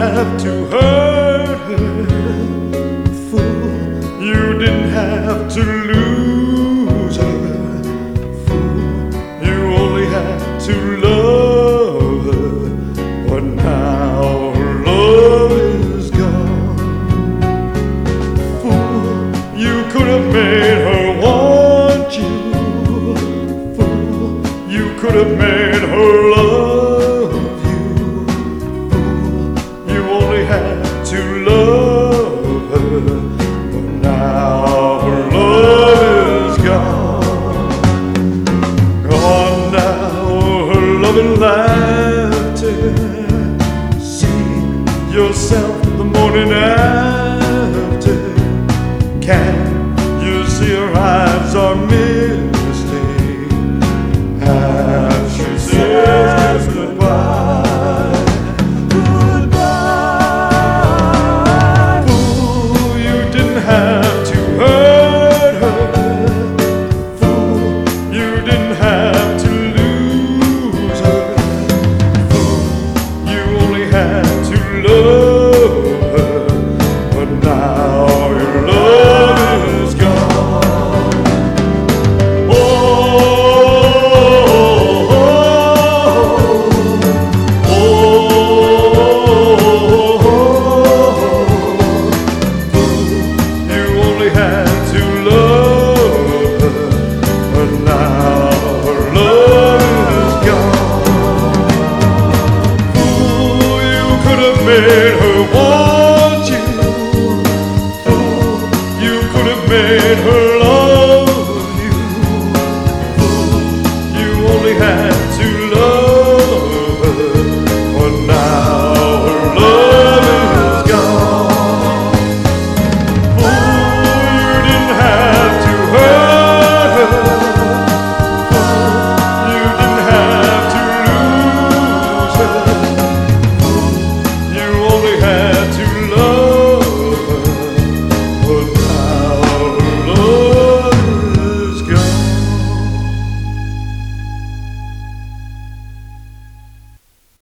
have to hurt her. Fool, you didn't have to lose her. Fool, you only had to love her. But now her love is gone. Fool, you could have made her want you. Fool, you could have made her love you. Fool, you only had to love her. But now her love is gone. Gone now, her loving laughter. See yourself the morning after. Can you see her eyes are misty as she says goodbye? Goodbye. Fool, you didn't have to hurt her. Fool, you didn't have to lose her. Fool, you only had to love her. But now your love is gone. Oh, oh, oh, oh, you only had to love her, but now her love is gone. Fool, you could have made her want you. Fool, you could have made her love